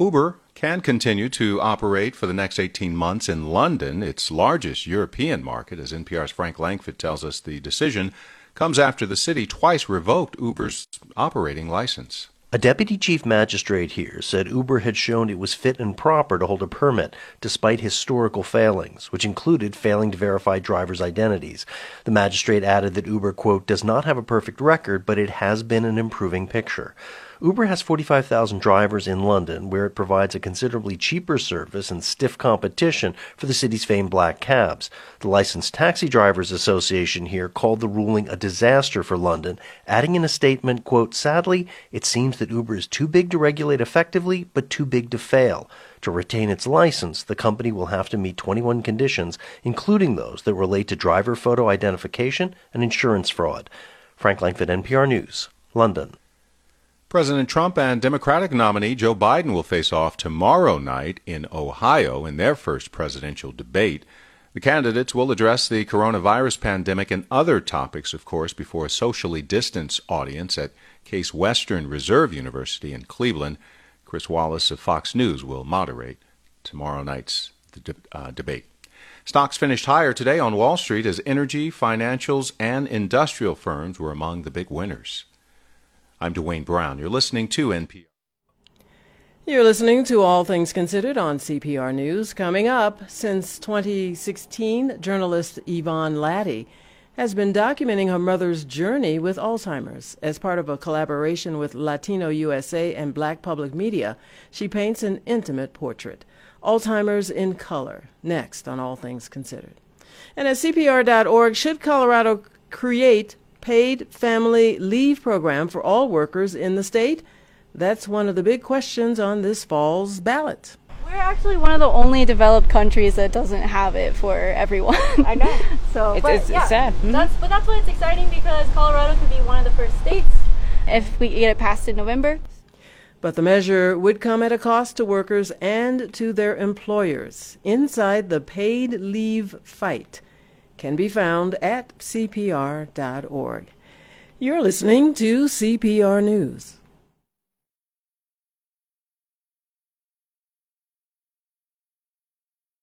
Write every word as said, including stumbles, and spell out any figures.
Uber can continue to operate for the next eighteen months in London, its largest European market. As N P R's Frank Langford tells us, the decision comes after the city twice revoked Uber's operating license. A deputy chief magistrate here said Uber had shown it was fit and proper to hold a permit despite historical failings, which included failing to verify drivers' identities. The magistrate added that Uber, quote, does not have a perfect record, but it has been an improving picture. Uber has forty-five thousand drivers in London, where it provides a considerably cheaper service and stiff competition for the city's famed black cabs. The Licensed Taxi Drivers Association here called the ruling a disaster for London, adding in a statement, quote, sadly, it seems that Uber is too big to regulate effectively, but too big to fail. To retain its license, the company will have to meet twenty-one conditions, including those that relate to driver photo identification and insurance fraud. Frank Langford, N P R News, London. President Trump and Democratic nominee Joe Biden will face off tomorrow night in Ohio in their first presidential debate. The candidates will address the coronavirus pandemic and other topics, of course, before a socially distanced audience at Case Western Reserve University in Cleveland. Chris Wallace of Fox News will moderate tomorrow night's de- uh, debate. Stocks finished higher today on Wall Street as energy, financials, and industrial firms were among the big winners. I'm Dwayne Brown. You're listening to N P R. You're listening to All Things Considered on C P R News. Coming up, since twenty sixteen, journalist Yvonne Laddie has been documenting her mother's journey with Alzheimer's. As part of a collaboration with Latino U S A and Black Public Media, she paints an intimate portrait. Alzheimer's in color, next on All Things Considered. And at C P R dot org, should Colorado create paid family leave program for all workers in the state? That's one of the big questions on this fall's ballot. We're actually one of the only developed countries that doesn't have it for everyone. I know. so, it's, but, it's, yeah, it's sad. Mm-hmm. That's, but that's why it's exciting, because Colorado could be one of the first states if we get it passed in November. But the measure would come at a cost to workers and to their employers. Inside the paid leave fight can be found at C P R dot org. You're listening to C P R News.